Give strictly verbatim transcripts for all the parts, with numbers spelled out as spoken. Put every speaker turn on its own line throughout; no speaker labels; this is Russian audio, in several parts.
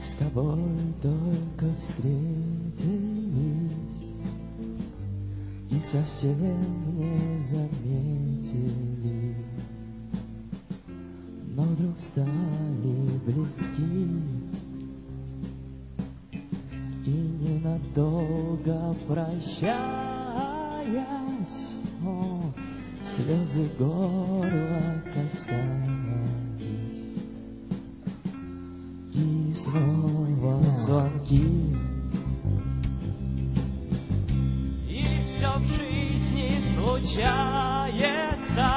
с тобой только встретились и совсем не заметили, но вдруг стали близки и ненадолго прощаясь, о, слезы горла касались, и снова звонки. И все в жизни случается,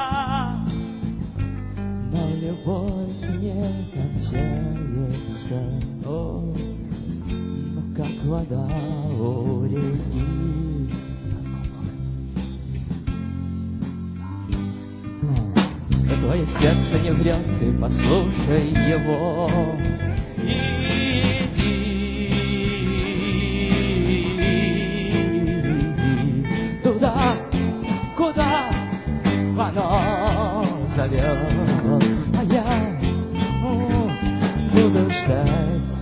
но любовь не кончается, о, но как вода у реки. Но твое сердце не врет, ты послушай его. Иди туда, куда оно зовет, а я о, буду ждать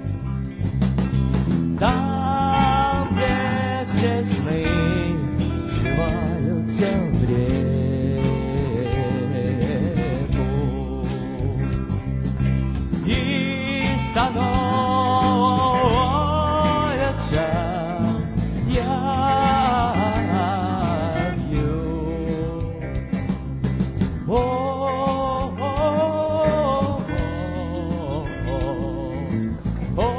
там, где все сны сливаются в реку и становятся явью. О, о, о, о,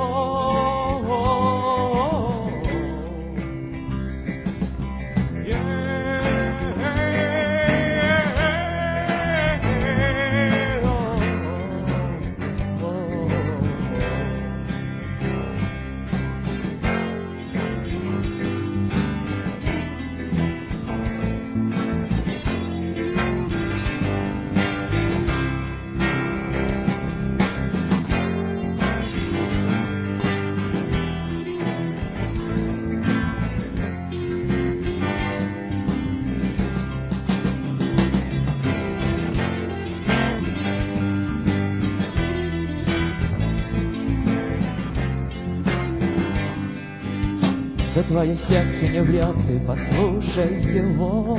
да твое сердце не врет, ты послушай его.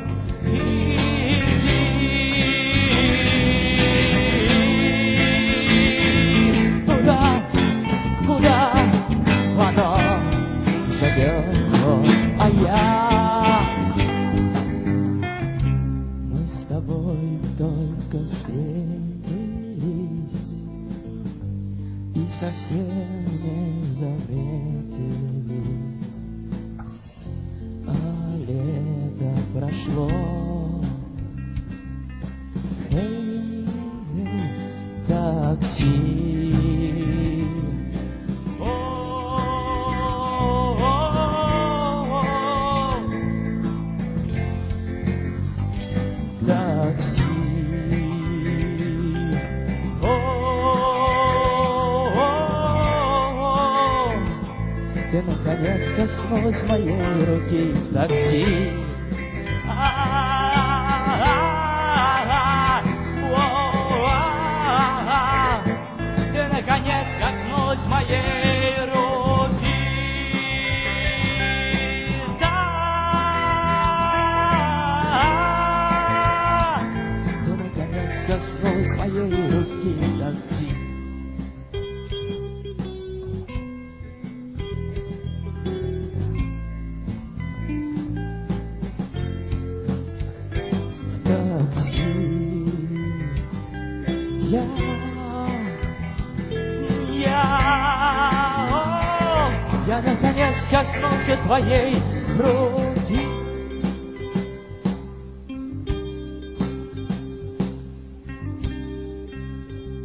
Иди туда, куда оно зовет, а я. Мы с тобой только встретились и совсем не заметили, а лето прошло. Эй, эй, такси. О, о, о, такси. О, ты наконец коснулась моей руки в такси. Ты наконец коснулась моей руки. Да, ты наконец коснулась моей руки в такси. Я, я, о, я наконец коснулся твоей руки.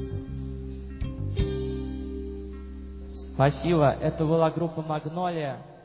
Спасибо, это была группа «Магнолия».